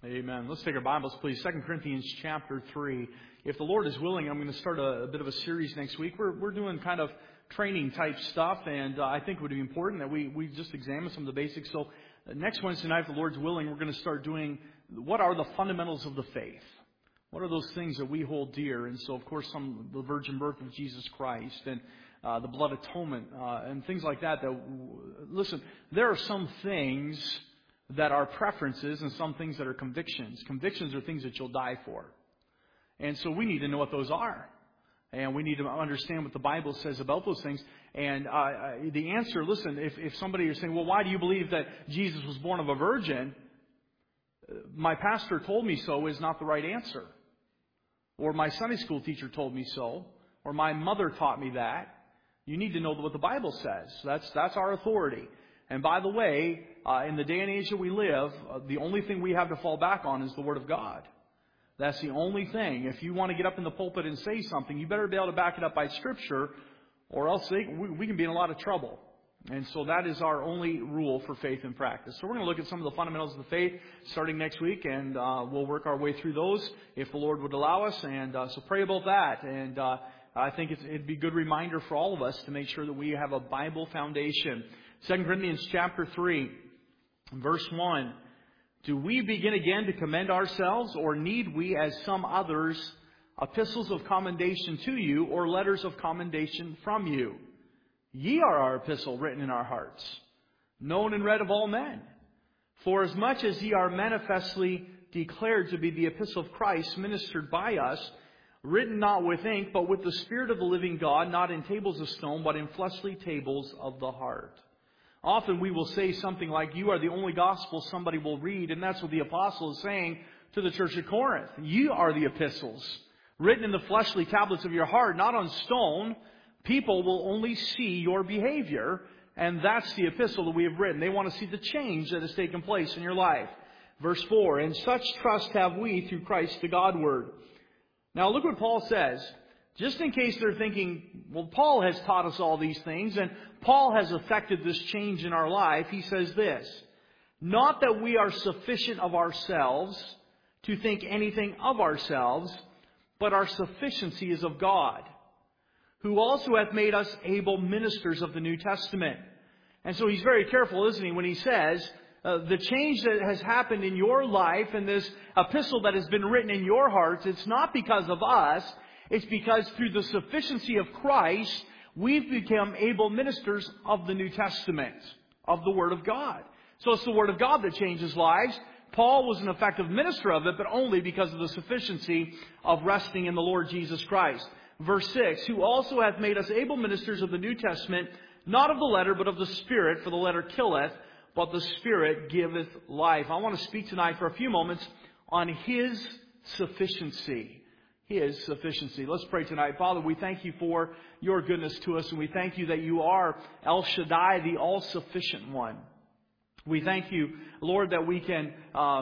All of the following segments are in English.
Amen. Let's take our Bibles, please. 2 Corinthians chapter 3. If the Lord is willing, I'm going to start a bit of a series next week. We're doing kind of training type stuff, and I think it would be important that we just examine some of the basics. So next Wednesday night, if the Lord's willing, we're going to start doing what are the fundamentals of the faith. What are those things that we hold dear? And so, of course, the virgin birth of Jesus Christ and the blood atonement and things like that. Listen, there are some things that are preferences and some things that are convictions. Convictions are things that you'll die for. And so we need to know what those are. And we need to understand what the Bible says about those things. And the answer, listen, if somebody is saying, well, why do you believe that Jesus was born of a virgin? My pastor told me so is not the right answer. Or my Sunday school teacher told me so. Or my mother taught me that. You need to know what the Bible says. That's our authority. And by the way, in the day and age that we live, the only thing we have to fall back on is the Word of God. That's the only thing. If you want to get up in the pulpit and say something, you better be able to back it up by Scripture, or else we can be in a lot of trouble. And so that is our only rule for faith and practice. So we're going to look at some of the fundamentals of the faith starting next week, and we'll work our way through those if the Lord would allow us. And so pray about that. And I think it'd be a good reminder for all of us to make sure that we have a Bible foundation. 2 Corinthians chapter 3, verse 1. Do we begin again to commend ourselves, or need we, as some others, epistles of commendation to you, or letters of commendation from you? Ye are our epistle written in our hearts, known and read of all men. For as much as ye are manifestly declared to be the epistle of Christ, ministered by us, written not with ink, but with the Spirit of the living God, not in tables of stone, but in fleshly tables of the heart. Often we will say something like, you are the only gospel somebody will read. And that's what the apostle is saying to the church at Corinth. You are the epistles, written in the fleshly tablets of your heart, not on stone. People will only see your behavior. And that's the epistle that we have written. They want to see the change that has taken place in your life. Verse 4, and such trust have we through Christ the Godward. Now look what Paul says. Just in case they're thinking, well, Paul has taught us all these things, and Paul has effected this change in our life. He says this, not that we are sufficient of ourselves to think anything of ourselves, but our sufficiency is of God, who also hath made us able ministers of the New Testament. And so he's very careful, isn't he, when he says, the change that has happened in your life and this epistle that has been written in your hearts, it's not because of us. It's because through the sufficiency of Christ, we've become able ministers of the New Testament, of the Word of God. So it's the Word of God that changes lives. Paul was an effective minister of it, but only because of the sufficiency of resting in the Lord Jesus Christ. Verse 6, who also hath made us able ministers of the New Testament, not of the letter, but of the Spirit, for the letter killeth, but the Spirit giveth life. I want to speak tonight for a few moments on His sufficiency. His sufficiency. Let's pray tonight. Father, we thank you for your goodness to us, and we thank you that you are El Shaddai, the all-sufficient one. We thank you, Lord, that we can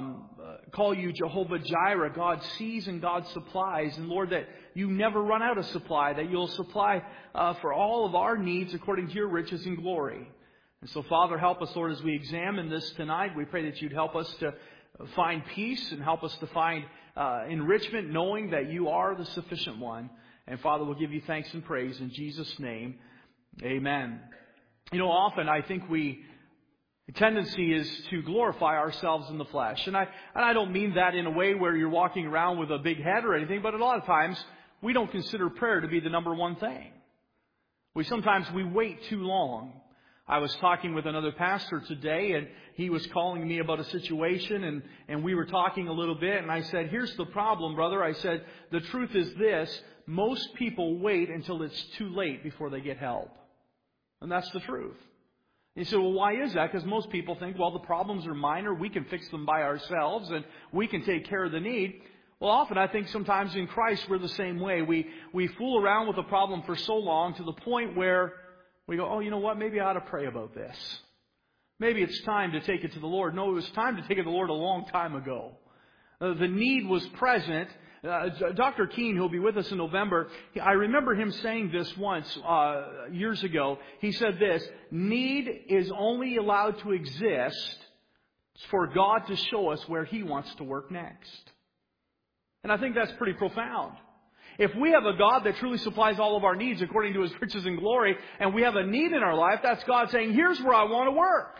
call you Jehovah Jireh. God sees and God supplies. And Lord, that you never run out of supply, that you'll supply for all of our needs according to your riches and glory. And so, Father, help us, Lord, as we examine this tonight. We pray that you'd help us to find peace and help us to find enrichment, knowing that you are the sufficient one. And Father, we'll give you thanks and praise in Jesus' name. Amen. You know, often I think the tendency is to glorify ourselves in the flesh. And I don't mean that in a way where you're walking around with a big head or anything, but a lot of times we don't consider prayer to be the number one thing. Sometimes we wait too long. I was talking with another pastor today, and he was calling me about a situation, and we were talking a little bit, and I said, here's the problem, brother. I said, the truth is this, most people wait until it's too late before they get help. And that's the truth. He said, well, why is that? Because most people think, well, the problems are minor, we can fix them by ourselves, and we can take care of the need. Well, often I think sometimes in Christ we're the same way. We fool around with a problem for so long to the point where we go, oh, you know what? Maybe I ought to pray about this. Maybe it's time to take it to the Lord. No, it was time to take it to the Lord a long time ago. The need was present. Dr. Keene, who'll be with us in November, I remember him saying this once years ago. He said this, need is only allowed to exist for God to show us where He wants to work next. And I think that's pretty profound. If we have a God that truly supplies all of our needs according to His riches and glory, and we have a need in our life, that's God saying, here's where I want to work.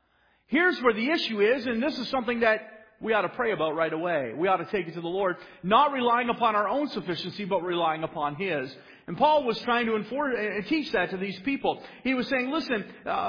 Here's where the issue is, and this is something that we ought to pray about right away. We ought to take it to the Lord, not relying upon our own sufficiency, but relying upon His. And Paul was trying to teach that to these people. He was saying, listen,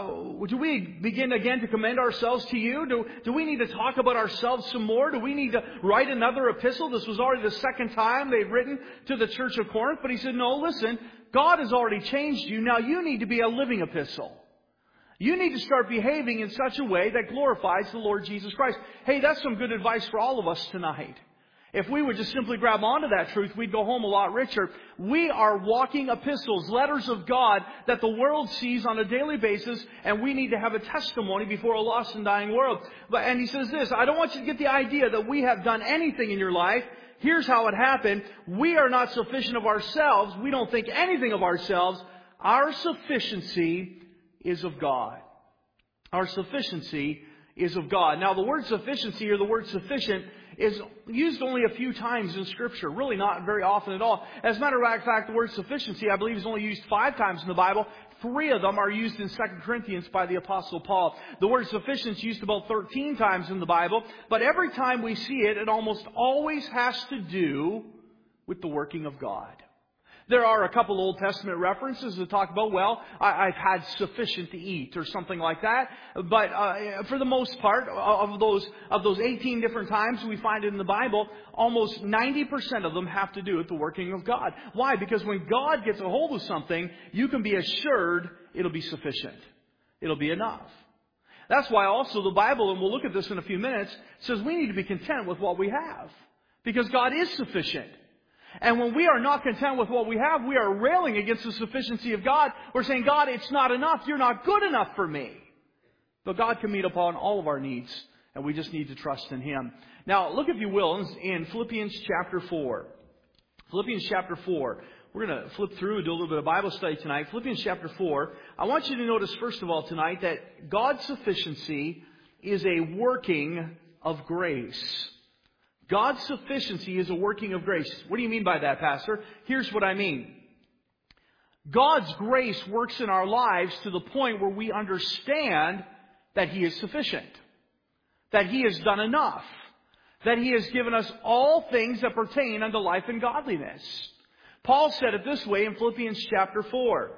do we begin again to commend ourselves to you? Do we need to talk about ourselves some more? Do we need to write another epistle? This was already the second time they've written to the church of Corinth. But he said, no, listen, God has already changed you. Now you need to be a living epistle. You need to start behaving in such a way that glorifies the Lord Jesus Christ. Hey, that's some good advice for all of us tonight. If we would just simply grab onto that truth, we'd go home a lot richer. We are walking epistles, letters of God that the world sees on a daily basis, and we need to have a testimony before a lost and dying world. And he says this, I don't want you to get the idea that we have done anything in your life. Here's how it happened. We are not sufficient of ourselves. We don't think anything of ourselves. Our sufficiency is of God. Our sufficiency is of God. Now, the word sufficiency or the word sufficient is used only a few times in Scripture. Really not very often at all. As a matter of fact, the word sufficiency, I believe, is only used 5 times in the Bible. 3 of them are used in 2 Corinthians by the Apostle Paul. The word sufficiency is used about 13 times in the Bible. But every time we see it, it almost always has to do with the working of God. There are a couple Old Testament references that talk about, well, I've had sufficient to eat or something like that. But for the most part, of those 18 different times we find it in the Bible, almost 90% of them have to do with the working of God. Why? Because when God gets a hold of something, you can be assured it'll be sufficient. It'll be enough. That's why also the Bible, and we'll look at this in a few minutes, says we need to be content with what we have. Because God is sufficient. And when we are not content with what we have, we are railing against the sufficiency of God. We're saying, God, it's not enough. You're not good enough for me. But God can meet upon all of our needs, and we just need to trust in Him. Now, look, if you will, in Philippians chapter 4. Philippians chapter 4. We're going to flip through and do a little bit of Bible study tonight. Philippians chapter 4. I want you to notice, first of all, tonight, that God's sufficiency is a working of grace. God's sufficiency is a working of grace. What do you mean by that, Pastor? Here's what I mean. God's grace works in our lives to the point where we understand that He is sufficient. That He has done enough. That He has given us all things that pertain unto life and godliness. Paul said it this way in Philippians chapter 4.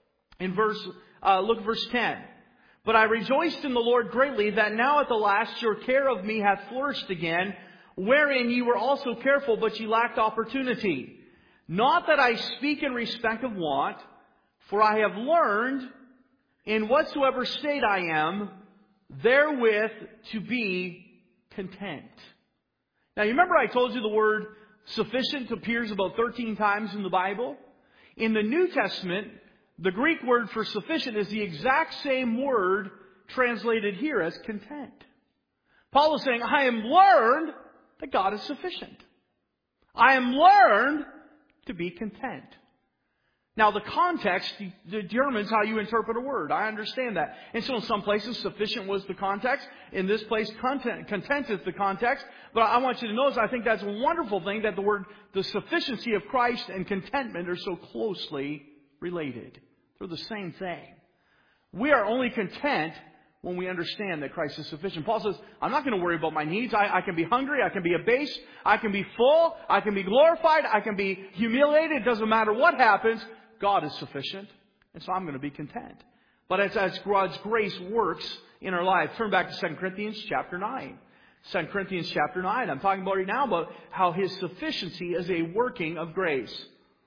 Look at verse 10. But I rejoiced in the Lord greatly that now at the last your care of me hath flourished again, wherein ye were also careful, but ye lacked opportunity. Not that I speak in respect of want, for I have learned in whatsoever state I am, therewith to be content. Now, you remember I told you the word sufficient appears about 13 times in the Bible? In the New Testament, the Greek word for sufficient is the exact same word translated here as content. Paul is saying, I am learned that God is sufficient. I am learned to be content. Now, the context determines how you interpret a word. I understand that. And so in some places, sufficient was the context. In this place, content is the context. But I want you to notice, I think that's a wonderful thing that the sufficiency of Christ and contentment are so closely related. They're the same thing. We are only content when we understand that Christ is sufficient. Paul says, I'm not going to worry about my needs. I can be hungry. I can be abased. I can be full. I can be glorified. I can be humiliated. It doesn't matter what happens. God is sufficient. And so I'm going to be content. But as God's grace works in our lives, turn back to 2 Corinthians chapter 9. 2 Corinthians chapter 9. I'm talking about right now about how His sufficiency is a working of grace.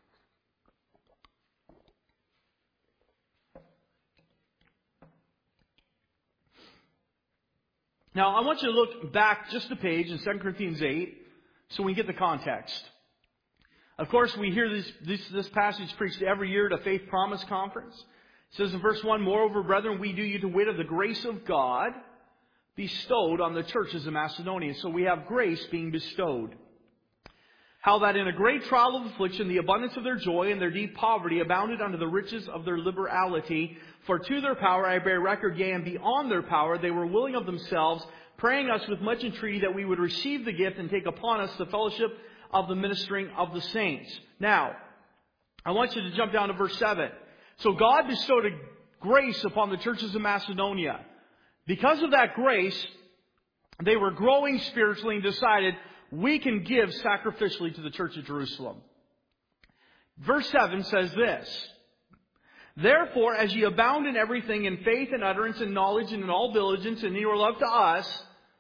Now, I want you to look back just a page in 2 Corinthians 8 so we get the context. Of course, we hear this passage preached every year at a Faith Promise Conference. It says in verse 1, Moreover, brethren, we do you to wit of the grace of God bestowed on the churches of Macedonia. So we have grace being bestowed. how that in a great trial of affliction, the abundance of their joy and their deep poverty abounded unto the riches of their liberality. For to their power I bear record, yea, and beyond their power they were willing of themselves, praying us with much entreaty that we would receive the gift and take upon us the fellowship of the ministering of the saints. Now, I want you to jump down to verse 7. So God bestowed a grace upon the churches of Macedonia. Because of that grace, they were growing spiritually and decided, we can give sacrificially to the church of Jerusalem. Verse 7 says this, Therefore, as ye abound in everything, in faith and utterance and knowledge and in all diligence and in your love to us,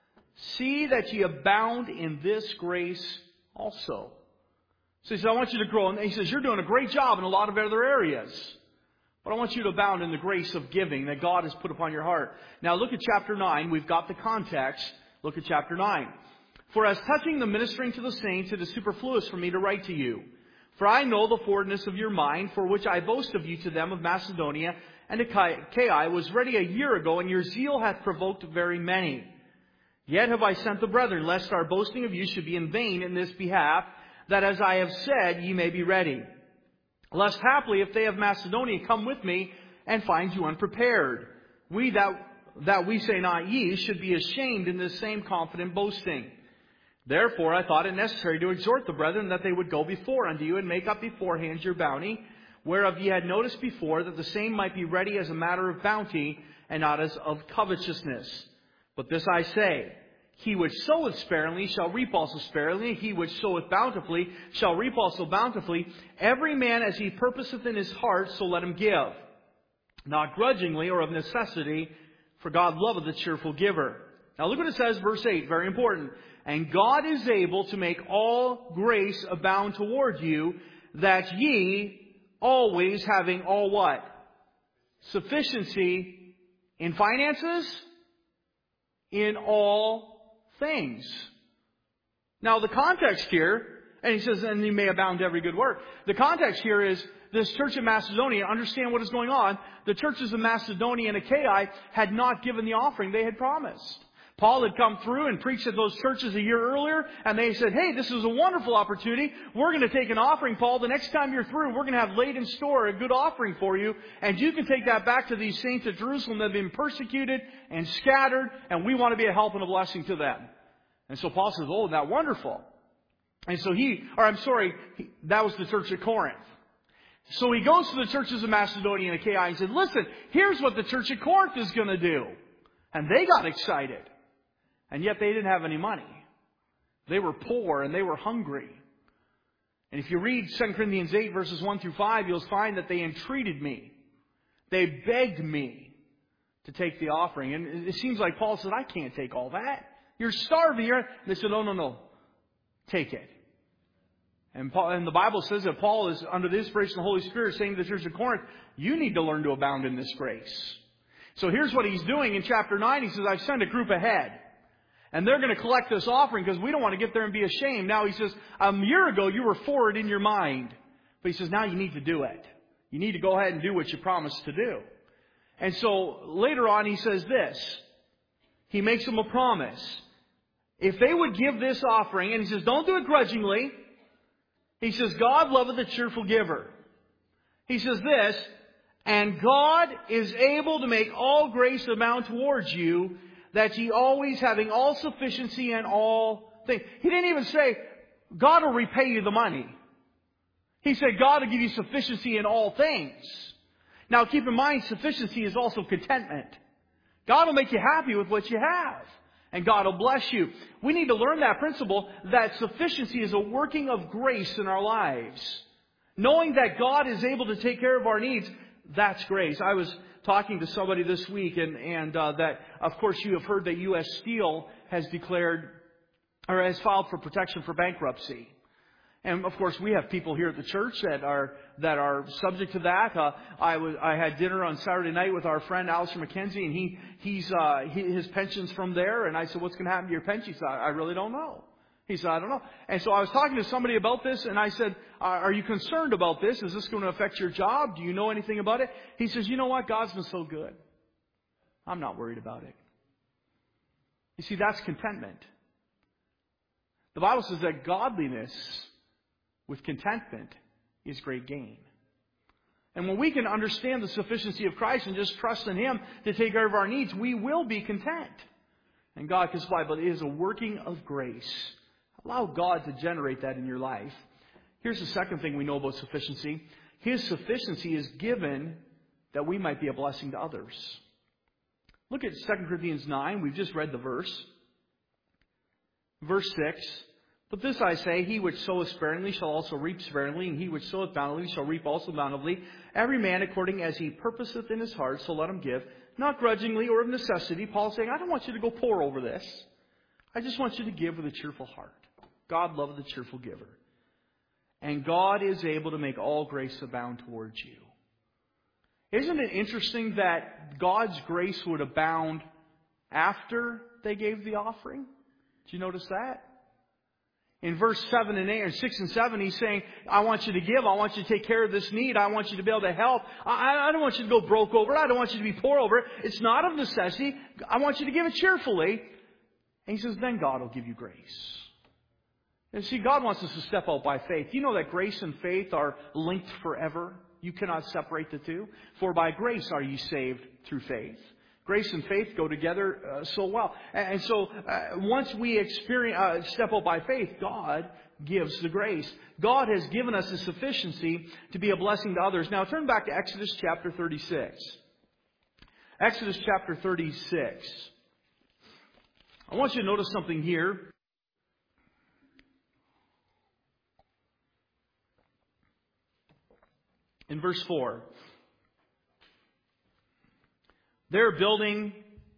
see that ye abound in this grace also. So he says, I want you to grow. And he says, you're doing a great job in a lot of other areas. But I want you to abound in the grace of giving that God has put upon your heart. Now look at chapter 9. We've got the context. Look at chapter 9. For as touching the ministering to the saints, it is superfluous for me to write to you. For I know the forwardness of your mind, for which I boast of you to them of Macedonia and Achaia was ready a year ago, and your zeal hath provoked very many. Yet have I sent the brethren, lest our boasting of you should be in vain in this behalf, that as I have said, ye may be ready. Lest haply, if they of Macedonia come with me, and find you unprepared, we that we say not ye, should be ashamed in this same confident boasting. Therefore I thought it necessary to exhort the brethren that they would go before unto you, and make up beforehand your bounty, whereof ye had noticed before, that the same might be ready as a matter of bounty, and not as of covetousness. But this I say, he which soweth sparingly shall reap also sparingly, he which soweth bountifully shall reap also bountifully. Every man as he purposeth in his heart, so let him give, not grudgingly or of necessity, for God loveth a cheerful giver. Now look what it says, verse 8, very important. And God is able to make all grace abound toward you, that ye always having all what? Sufficiency in finances, in all things. Now the context here, and he says, and you may abound to every good work. The context here is this church of Macedonia, understand what is going on. The churches of Macedonia and Achaia had not given the offering they had promised. Paul had come through and preached at those churches a year earlier, and they said, hey, this is a wonderful opportunity. We're going to take an offering, Paul. The next time you're through, we're going to have laid in store a good offering for you, and you can take that back to these saints at Jerusalem that have been persecuted and scattered, and we want to be a help and a blessing to them. And so Paul says, oh, isn't that wonderful? And so that was the church at Corinth. So he goes to the churches of Macedonia and Achaia and said, listen, here's what the church at Corinth is going to do. And they got excited. And yet they didn't have any money. They were poor and they were hungry. And if you read 2 Corinthians 8 verses 1 through 5, you'll find that they entreated me. They begged me to take the offering. And it seems like Paul said, I can't take all that. You're starving. They said, no. Take it. And the Bible says that Paul is under the inspiration of the Holy Spirit saying to the church of Corinth, you need to learn to abound in this grace. So here's what he's doing in chapter 9. He says, I've sent a group ahead. And they're going to collect this offering because we don't want to get there and be ashamed. Now he says, a year ago you were for it in your mind. But he says, now you need to do it. You need to go ahead and do what you promised to do. And so later on he says this. He makes them a promise. If they would give this offering, and he says, don't do it grudgingly. He says, God loveth a cheerful giver. He says this, and God is able to make all grace abound towards you, that ye always having all sufficiency in all things. He didn't even say, God will repay you the money. He said, God will give you sufficiency in all things. Now keep in mind, sufficiency is also contentment. God will make you happy with what you have. And God will bless you. We need to learn that principle that sufficiency is a working of grace in our lives. Knowing that God is able to take care of our needs, that's grace. I was talking to somebody this week and that, of course, you have heard that U.S. Steel has declared or has filed for protection for bankruptcy. And of course, we have people here at the church that are subject to that. I had dinner on Saturday night with our friend Alistair McKenzie, and his pension's from there. And I said, "What's going to happen to your pension?" He said, "I really don't know." He said, "I don't know." And so I was talking to somebody about this, and I said, "Are you concerned about this? Is this going to affect your job? Do you know anything about it?" He says, "You know what? God's been so good. I'm not worried about it." You see, that's contentment. The Bible says that godliness with contentment is great gain. And when we can understand the sufficiency of Christ and just trust in Him to take care of our needs, we will be content. And God can supply, but it is a working of grace. Allow God to generate that in your life. Here's the second thing we know about sufficiency. His sufficiency is given that we might be a blessing to others. Look at 2 Corinthians 9. We've just read the verse. Verse 6. But this I say, he which soweth sparingly shall also reap sparingly, and he which soweth bountifully shall reap also bountifully. Every man according as he purposeth in his heart, so let him give, not grudgingly or of necessity. Paul's saying, I don't want you to go poor over this. I just want you to give with a cheerful heart. God loveth the cheerful giver. And God is able to make all grace abound towards you. Isn't it interesting that God's grace would abound after they gave the offering? Did you notice that? In verse 7 and 8, or 6 and 7, he's saying, I want you to give. I want you to take care of this need. I want you to be able to help. I don't want you to go broke over it. I don't want you to be poor over it. It's not of necessity. I want you to give it cheerfully. And he says, then God will give you grace. And see, God wants us to step out by faith. You know that grace and faith are linked forever. You cannot separate the two. For by grace are you saved through faith. Grace and faith go together so well. And so once we step out by faith, God gives the grace. God has given us the sufficiency to be a blessing to others. Now turn back to Exodus chapter 36. Exodus chapter 36. I want you to notice something here. In verse 4. They're building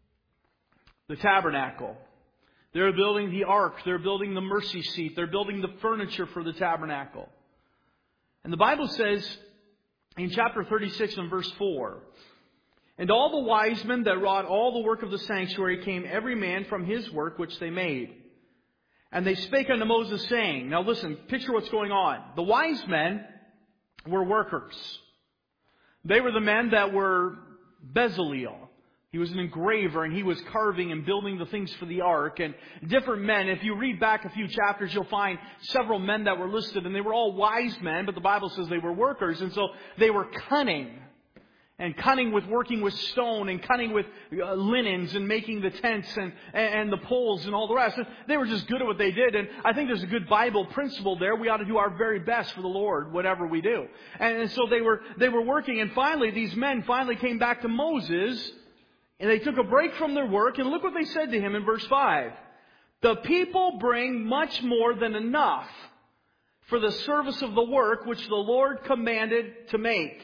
the tabernacle. They're building the ark. They're building the mercy seat. They're building the furniture for the tabernacle. And the Bible says in chapter 36 and verse 4, and all the wise men that wrought all the work of the sanctuary came every man from his work which they made. And they spake unto Moses, saying, now listen, picture what's going on. The wise men were workers. They were the men that were Bezaleel. He was an engraver, and he was carving and building the things for the ark. And different men, if you read back a few chapters, you'll find several men that were listed, and they were all wise men, but the Bible says they were workers. And so they were cunning. And cunning with working with stone, and cunning with linens, and making the tents and the poles and all the rest. They were just good at what they did. And I think there's a good Bible principle there. We ought to do our very best for the Lord, whatever we do. And so they were working. And finally, these men finally came back to Moses, and they took a break from their work. And look what they said to him in verse 5. The people bring much more than enough for the service of the work which the Lord commanded to make.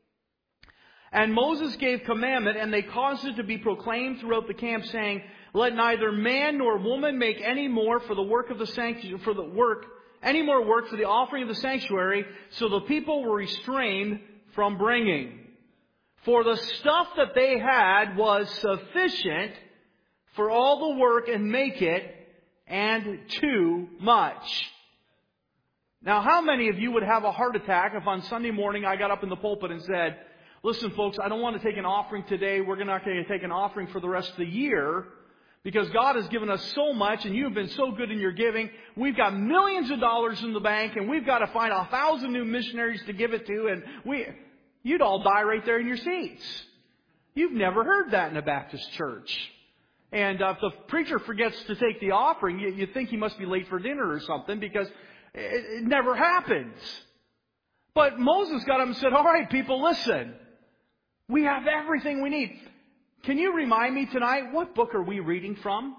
And Moses gave commandment, and they caused it to be proclaimed throughout the camp, saying, let neither man nor woman make any more for the work of the sanctuary, any more work for the offering of the sanctuary. So the people were restrained from bringing. For the stuff that they had was sufficient for all the work and make it, and too much. Now, how many of you would have a heart attack if on Sunday morning I got up in the pulpit and said, listen, folks, I don't want to take an offering today. We're not going to take an offering for the rest of the year because God has given us so much and you've been so good in your giving. We've got millions of dollars in the bank and we've got to find 1,000 new missionaries to give it to. And you'd all die right there in your seats. You've never heard that in a Baptist church. And if the preacher forgets to take the offering, you think he must be late for dinner or something because it never happens. But Moses got up and said, all right, people, listen. We have everything we need. Can you remind me tonight, what book are we reading from?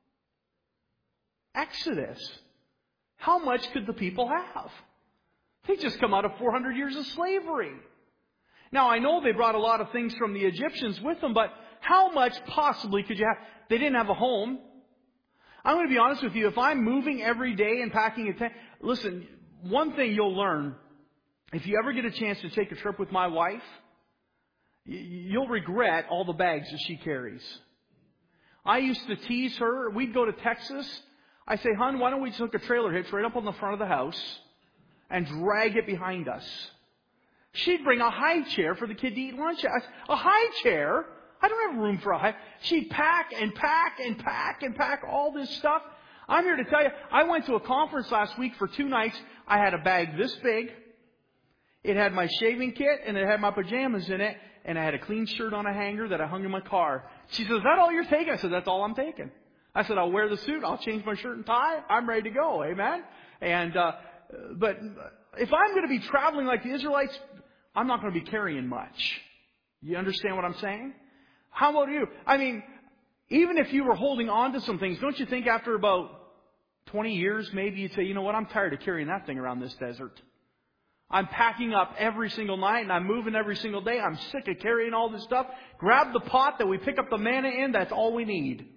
Exodus. How much could the people have? They just come out of 400 years of slavery. Now, I know they brought a lot of things from the Egyptians with them, but how much possibly could you have? They didn't have a home. I'm going to be honest with you. If I'm moving every day and packing a tent, listen, one thing you'll learn, if you ever get a chance to take a trip with my wife, you'll regret all the bags that she carries. I used to tease her. We'd go to Texas. I say, hon, why don't we just hook a trailer hitch right up on the front of the house and drag it behind us? She'd bring a high chair for the kid to eat lunch at. A high chair? I don't have room for a high. She'd pack and pack and pack and pack all this stuff. I'm here to tell you, I went to a conference last week for 2 nights. I had a bag this big. It had my shaving kit and it had my pajamas in it. And I had a clean shirt on a hanger that I hung in my car. She says, "Is that all you're taking?" I said, "That's all I'm taking." I said, "I'll wear the suit. I'll change my shirt and tie. I'm ready to go." Amen? And, but if I'm going to be traveling like the Israelites, I'm not going to be carrying much. You understand what I'm saying? How about you? I mean, even if you were holding on to some things, don't you think after about 20 years, maybe you'd say, "You know what? I'm tired of carrying that thing around this desert. I'm packing up every single night and I'm moving every single day. I'm sick of carrying all this stuff. Grab the pot that we pick up the manna in. That's all we need."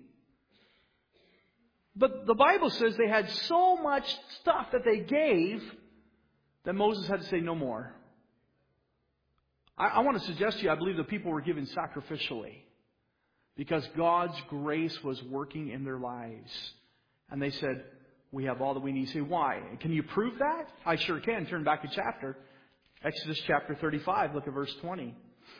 But the Bible says they had so much stuff that they gave that Moses had to say no more. I want to suggest to you, I believe the people were given sacrificially because God's grace was working in their lives. And they said, "We have all that we need." You say, "Why? Can you prove that?" I sure can. Turn back a chapter. Exodus chapter 35. Look at verse 20.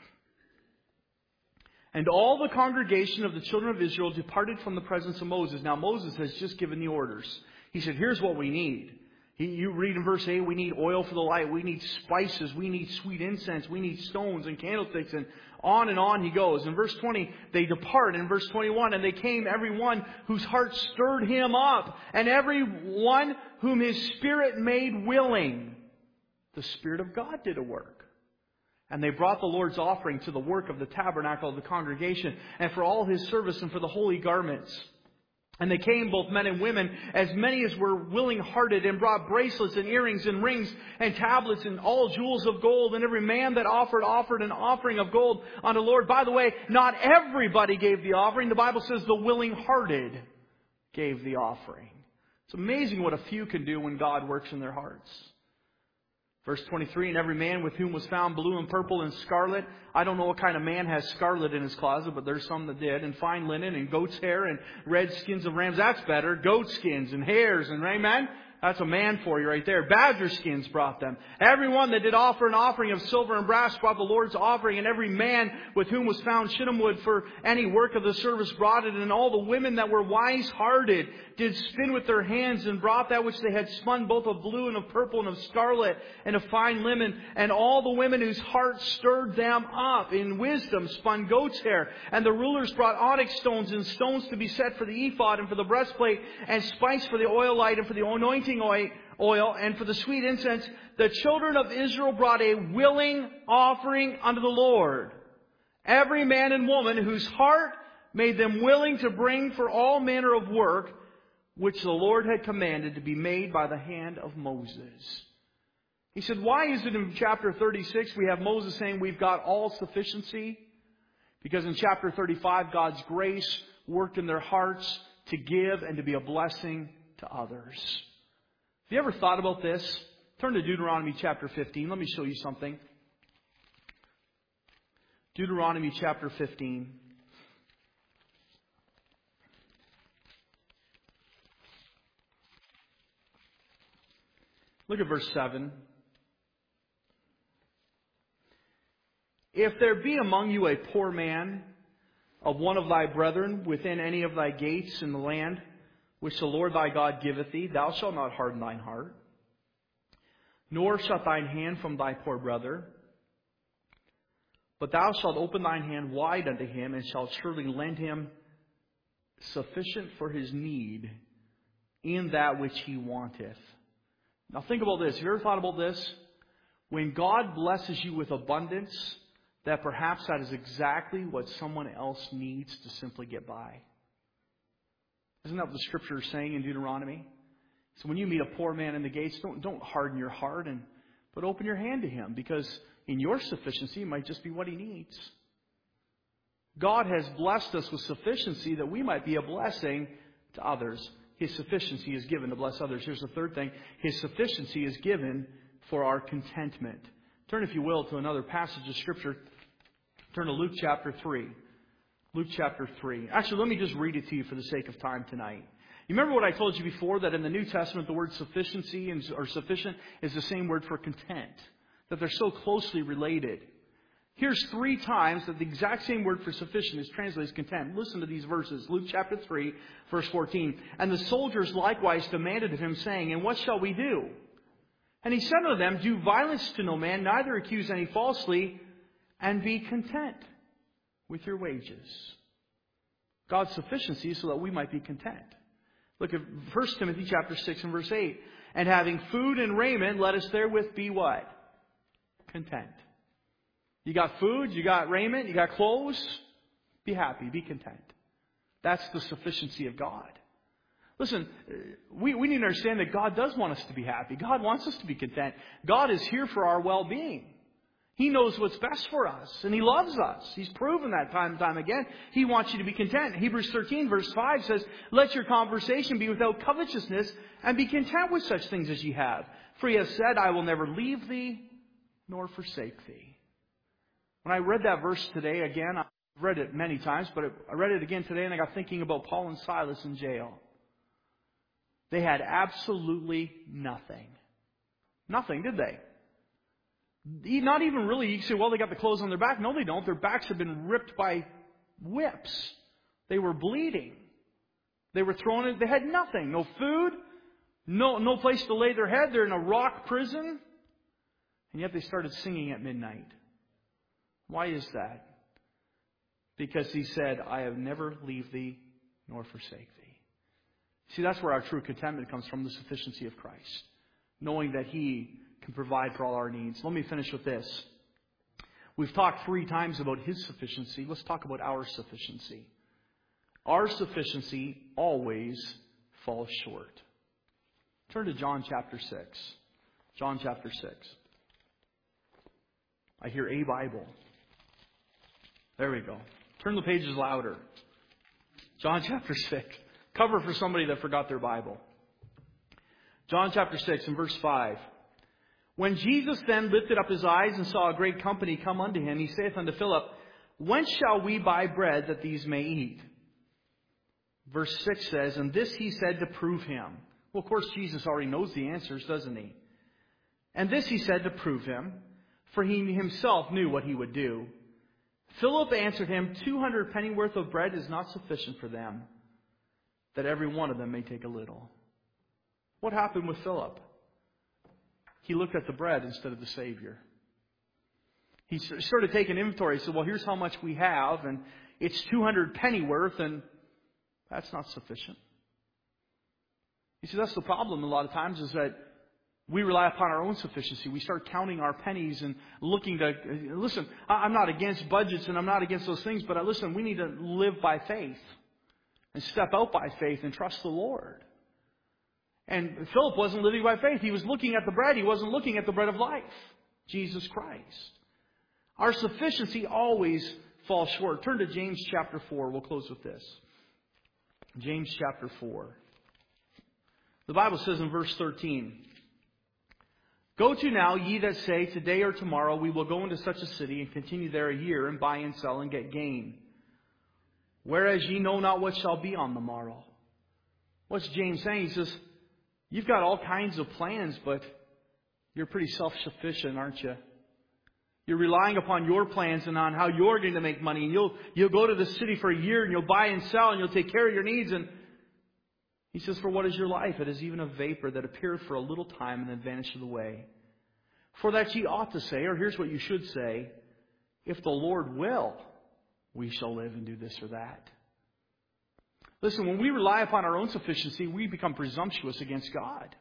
"And all the congregation of the children of Israel departed from the presence of Moses." Now Moses has just given the orders. He said, "Here's what we need." You read in verse 8, we need oil for the light. We need spices. We need sweet incense. We need stones and candlesticks. And on he goes. In verse 20, they depart. In verse 21, "And they came every one whose heart stirred him up, and every one whom his spirit made willing." The Spirit of God did a work. "And they brought the Lord's offering to the work of the tabernacle of the congregation, and for all his service and for the holy garments. And they came, both men and women, as many as were willing-hearted, and brought bracelets and earrings and rings and tablets and all jewels of gold. And every man that offered an offering of gold unto the Lord." By the way, not everybody gave the offering. The Bible says the willing-hearted gave the offering. It's amazing what a few can do when God works in their hearts. Verse 23, "And every man with whom was found blue and purple and scarlet." I don't know what kind of man has scarlet in his closet, but there's some that did. "And fine linen and goat's hair and red skins of rams." That's better. Goat skins and hairs and amen. That's a man for you right there. "Badger skins brought them. Everyone that did offer an offering of silver and brass brought the Lord's offering. And every man with whom was found shittim wood for any work of the service brought it. And all the women that were wise-hearted did spin with their hands and brought that which they had spun, both of blue and of purple and of scarlet and of fine linen. And all the women whose hearts stirred them up in wisdom spun goat's hair. And the rulers brought onyx stones and stones to be set for the ephod and for the breastplate, and spice for the oil light and for the anointing oil and for the sweet incense. The children of Israel brought a willing offering unto the Lord. Every man and woman whose heart made them willing to bring for all manner of work, which the Lord had commanded to be made by the hand of Moses." He said, why is it in chapter 36 we have Moses saying we've got all sufficiency? Because in chapter 35, God's grace worked in their hearts to give and to be a blessing to others. Have you ever thought about this? Turn to Deuteronomy chapter 15. Let me show you something. Deuteronomy chapter 15. Look at verse 7. "If there be among you a poor man of one of thy brethren within any of thy gates in the land which the Lord thy God giveth thee, thou shalt not harden thine heart, nor shut thine hand from thy poor brother, but thou shalt open thine hand wide unto him, and shalt surely lend him sufficient for his need in that which he wanteth." Now think about this. Have you ever thought about this? When God blesses you with abundance, that perhaps that is exactly what someone else needs to simply get by. Isn't that what the Scripture is saying in Deuteronomy? So when you meet a poor man in the gates, don't harden your heart, but open your hand to him, because in your sufficiency it might just be what he needs. God has blessed us with sufficiency that we might be a blessing to others. His sufficiency is given to bless others. Here's the third thing. His sufficiency is given for our contentment. Turn, if you will, to another passage of Scripture. Turn to Luke chapter 3. Luke chapter 3. Actually, let me just read it to you for the sake of time tonight. You remember what I told you before, that in the New Testament the word sufficiency or sufficient is the same word for content, that they're so closely related. Here's 3 times that the exact same word for sufficient is translated as content. Listen to these verses. Luke chapter 3, verse 14. And the soldiers likewise demanded of him, saying, And what shall we do? And he said unto them, Do violence to no man, neither accuse any falsely, and be content with your wages. God's sufficiency so that we might be content. Look at 1 Timothy chapter 6 and verse 8. And having food and raiment, let us therewith be what? Content. You got food, you got raiment, you got clothes. Be happy, be content. That's the sufficiency of God. Listen, we need to understand that God does want us to be happy. God wants us to be content. God is here for our well-being. He knows what's best for us, and He loves us. He's proven that time and time again. He wants you to be content. Hebrews 13, verse 5 says, Let your conversation be without covetousness, and be content with such things as ye have. For He has said, I will never leave thee, nor forsake thee. When I read that verse today again, I've read it many times, but I read it again today and I got thinking about Paul and Silas in jail. They had absolutely nothing. Nothing, did they? Not even really, you say, well, they got the clothes on their back. No, they don't. Their backs have been ripped by whips. They were bleeding. They were thrown in. They had nothing. No food. No place to lay their head. They're in a rock prison. And yet they started singing at midnight. Why is that? Because he said, I have never leave thee nor forsake thee. See, that's where our true contentment comes from, the sufficiency of Christ. Knowing that He can provide for all our needs. Let me finish with this. We've talked 3 times about His sufficiency. Let's talk about our sufficiency. Our sufficiency always falls short. Turn to John chapter 6. John chapter 6. I hear a Bible. There we go. Turn the pages louder. John chapter 6. Cover for somebody that forgot their Bible. John chapter 6 and verse 5. When Jesus then lifted up His eyes and saw a great company come unto Him, He saith unto Philip, Whence shall we buy bread that these may eat? Verse 6 says, And this He said to prove Him. Well, of course, Jesus already knows the answers, doesn't He? And this He said to prove Him, for He Himself knew what He would do. Philip answered Him, 200 pennyworth of bread is not sufficient for them, that every one of them may take a little. What happened with Philip? He looked at the bread instead of the Savior. He started taking inventory. He said, well, here's how much we have, and it's 200 pennyworth, and that's not sufficient. You see, that's the problem a lot of times, is that we rely upon our own sufficiency. We start counting our pennies and looking to... Listen, I'm not against budgets and I'm not against those things, but listen, we need to live by faith and step out by faith and trust the Lord. And Philip wasn't living by faith. He was looking at the bread. He wasn't looking at the bread of life, Jesus Christ. Our sufficiency always falls short. Turn to James chapter 4. We'll close with this. James chapter 4. The Bible says in verse 13, Go to now, ye that say, Today or tomorrow we will go into such a city and continue there a year and buy and sell and get gain. Whereas ye know not what shall be on the morrow. What's James saying? He says, you've got all kinds of plans, but you're pretty self-sufficient, aren't you? You're relying upon your plans and on how you're going to make money. And you'll go to the city for a year and you'll buy and sell and you'll take care of your needs. And he says, for what is your life? It is even a vapor that appeareth for a little time and then vanisheth away. For that ye ought to say, or here's what you should say, if the Lord will, we shall live and do this or that. Listen, when we rely upon our own sufficiency, we become presumptuous against God.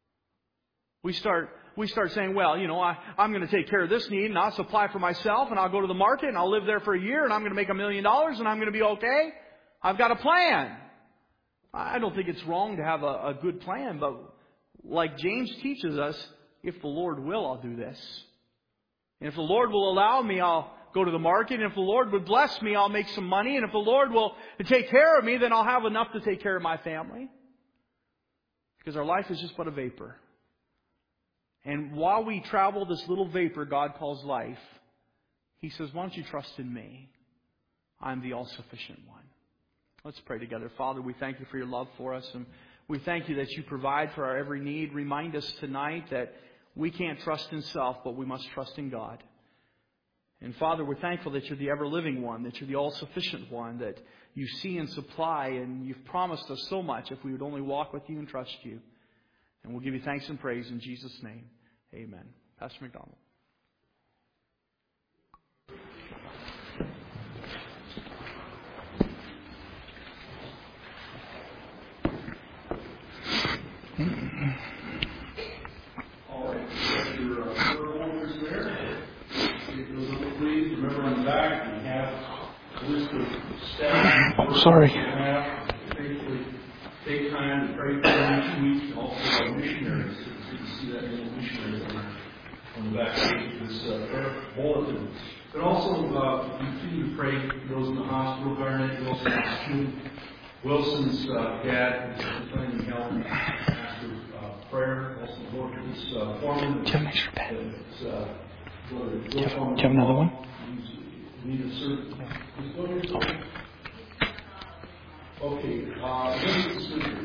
We start saying, well, I'm going to take care of this need and I'll supply for myself and I'll go to the market and I'll live there for a year and I'm going to make $1 million and I'm going to be okay. I've got a plan. I don't think it's wrong to have a good plan, but like James teaches us, if the Lord will, I'll do this. And if the Lord will allow me, I'll go to the market. And if the Lord would bless me, I'll make some money. And if the Lord will take care of me, then I'll have enough to take care of my family. Because our life is just but a vapor. And while we travel this little vapor God calls life, He says, why don't you trust in me? I'm the all-sufficient one. Let's pray together. Father, we thank You for Your love for us. And we thank You that You provide for our every need. Remind us tonight that we can't trust in self, but we must trust in God. And Father, we're thankful that you're the ever-living one, that you're the all-sufficient one, that you see and supply, and you've promised us so much if we would only walk with you and trust you. And we'll give you thanks and praise in Jesus' name. Amen. Pastor McDonald. All right, get your prayer holders there. Get those over, please. Remember on the back, we have a list of staff. Sorry. Faithfully take time to pray for them each week. Also, our missionaries. So you can see that little missionary on the back page of this prayer bulletin. But also, continue to pray for those in the hospital. Garnet Wilson, Wilson's dad is planning health after prayer. Also, Lord, this foreman. Do you have an extra pen? Do you have another one? Okay. When is the surgery?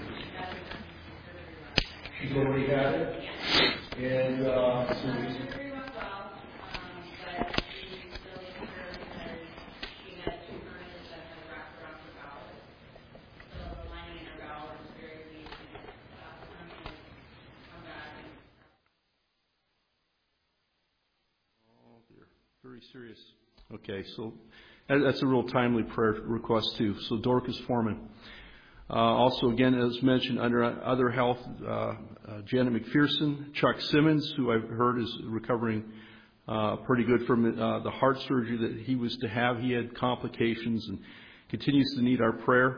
She's already had it. And so very serious. Okay, so that's a real timely prayer request too. So Dorcas Foreman. Also, again, as mentioned, under other health, Janet McPherson, Chuck Simmons, who I've heard is recovering pretty good from the heart surgery that he was to have. He had complications and continues to need our prayer.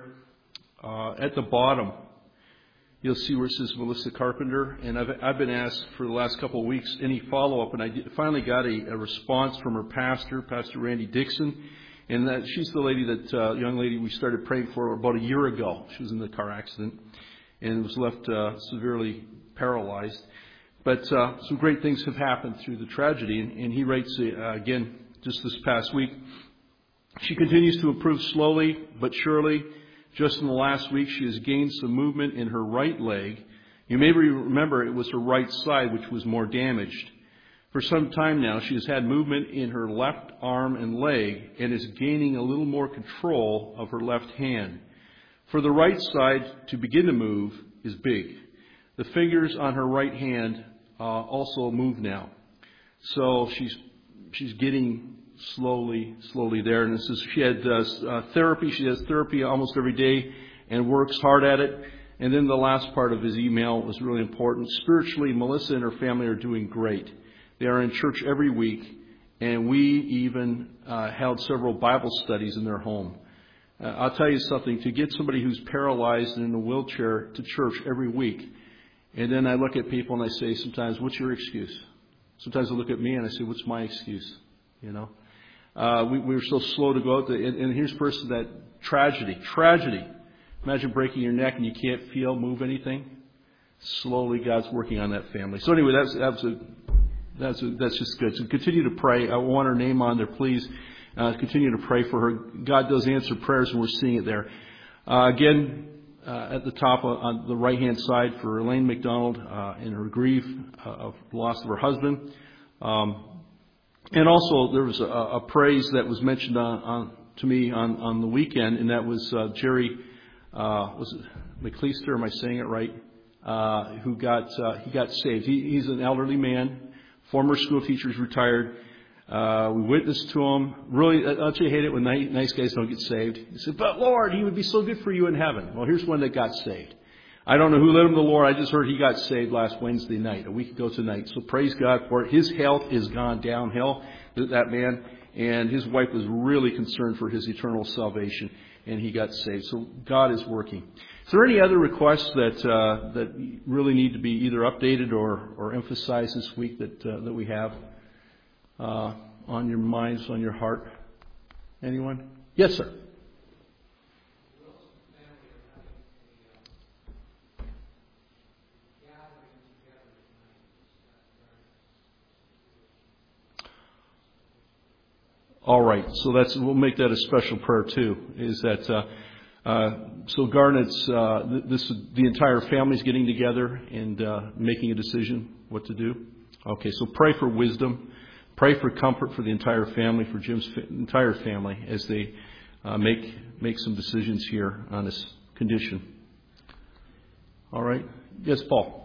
At the bottom, you'll see where it says Melissa Carpenter, and I've been asked for the last couple of weeks any follow-up, and I finally got a response from her pastor, Pastor Randy Dixon, and that she's the lady that young lady we started praying for about a year ago. She was in the car accident and was left severely paralyzed. But some great things have happened through the tragedy, and he writes again just this past week. She continues to improve slowly but surely. Just in the last week, she has gained some movement in her right leg. You may remember it was her right side which was more damaged. For some time now, she has had movement in her left arm and leg and is gaining a little more control of her left hand. For the right side to begin to move is big. The fingers on her right hand also move now. So she's getting slowly there. And this is, she had therapy. She has therapy almost every day and works hard at it. And then the last part of his email was really important. Spiritually, Melissa and her family are doing great. They are in church every week, and we even held several Bible studies in their home. I'll tell you something, to get somebody who's paralyzed and in a wheelchair to church every week, and then I look at people and I say sometimes, what's your excuse? Sometimes I look at me and I say, what's my excuse? You know, we were so slow to go out there, and here's a person that tragedy. Imagine breaking your neck and you can't move anything. Slowly, God's working on that family. So anyway, that's just good. So continue to pray. I want her name on there, please. Continue to pray for her. God does answer prayers, and we're seeing it there. Again, at the top on the right-hand side for Elaine McDonald in her grief of the loss of her husband. And also, there was a praise that was mentioned to me on the weekend, and that was Jerry, was it McLeister? Am I saying it right? Who got saved. He's an elderly man, former school teacher, retired. We witnessed to him. Really, don't you hate it when nice guys don't get saved? He said, but Lord, he would be so good for you in heaven. Well, here's one that got saved. I don't know who led him to the Lord. I just heard he got saved last Wednesday night, a week ago tonight. So praise God for it. His health has gone downhill, that man, and his wife was really concerned for his eternal salvation, and he got saved. So God is working. Is there any other requests that really need to be either updated or emphasized this week that we have on your minds, on your heart? Anyone? Yes, sir. All right, so we'll make that a special prayer too. Is that so? Garnet's the entire family's getting together and making a decision what to do. Okay, so pray for wisdom, Pray for comfort for the entire family, for Jim's entire family, as they make some decisions here on his condition. All right. Yes, Paul.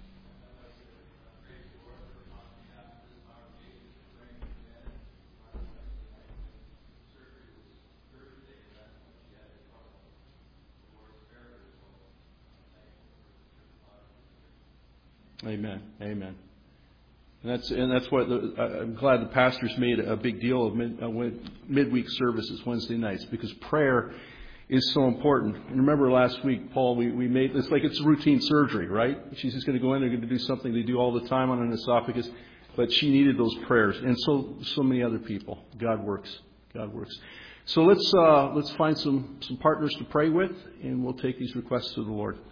Amen. Amen. And that's what I'm glad the pastors made a big deal of midweek services Wednesday nights, because prayer is so important. And remember last week, Paul, we made this like it's routine surgery, right? She's just going to go in, they're going to do something they do all the time on an esophagus, but she needed those prayers, and so many other people. God works. God works. So let's find some partners to pray with, and we'll take these requests to the Lord.